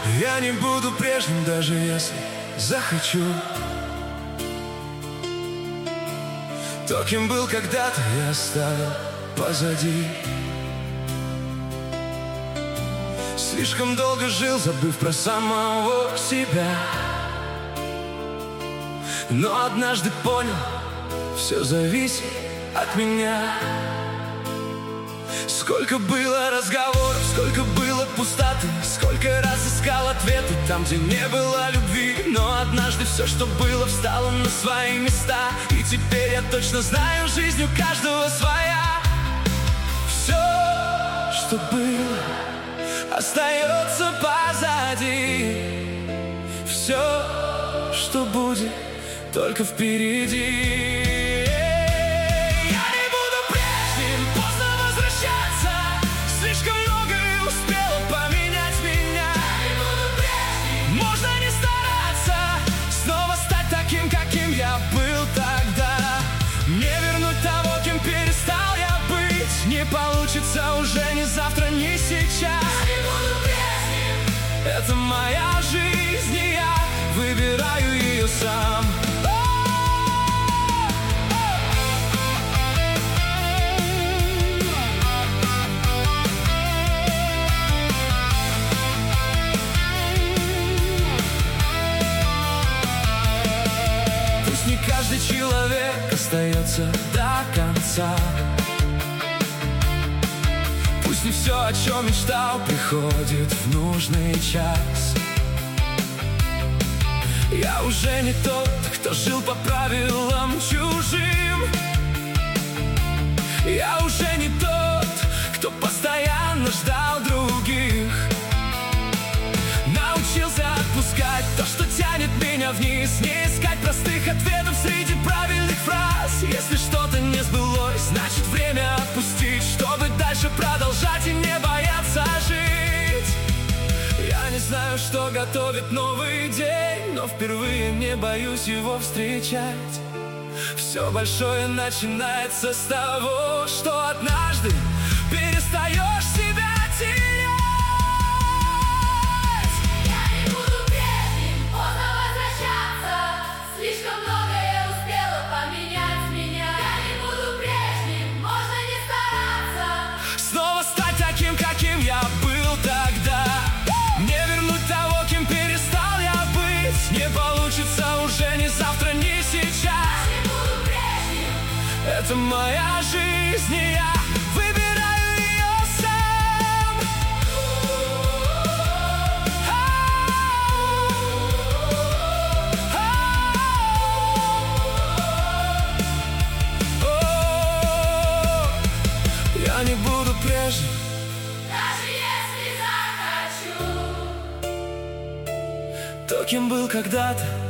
Я не буду прежним, даже если захочу. То, кем был когда-то, я оставил позади. Слишком долго жил, забыв про самого себя. Но однажды понял, все зависит от меня. Сколько было разговоров, сколько было пустоты, сколько раз искал ответы там, где не было любви. Но однажды все, что было, встало на свои места. И теперь я точно знаю, жизнь у каждого своя. Все, что было, остается позади. Все, что будет, только впереди. Слишком многое успело поменять меня. Не буду прежним. Можно не стараться снова стать таким, каким я был тогда. Не вернуть того, кем перестал я быть. Не получится уже ни завтра, ни сейчас. Не буду прежним. Это моя жизнь, и я выбираю ее сам. Не каждый человек остается до конца. Пусть не все, о чем мечтал, приходит в нужный час. Я уже не тот, кто жил по правилам чужим. Я уже не тот, кто постоянно ждал других. Научился отпускать то, что тянет меня вниз. Не искать простых ответов среди правильных фраз. Если что-то не сбылось, значит время отпустить, чтобы дальше продолжать и не бояться жить. Я не знаю, что готовит новый день, но впервые не боюсь его встречать. Все большое начинается с того, что однажды перестаешь себя терять. Слишком многое успело поменять меня. Я не буду прежним, можно не стараться снова стать таким, каким я был тогда. Не вернуть того, кем перестал я быть. Не получится уже ни завтра, ни сейчас. Я не буду прежним. Это моя жизнь, и я выбираю ее сам. Я не буду прежним, даже если захочу. то, кем был когда-то,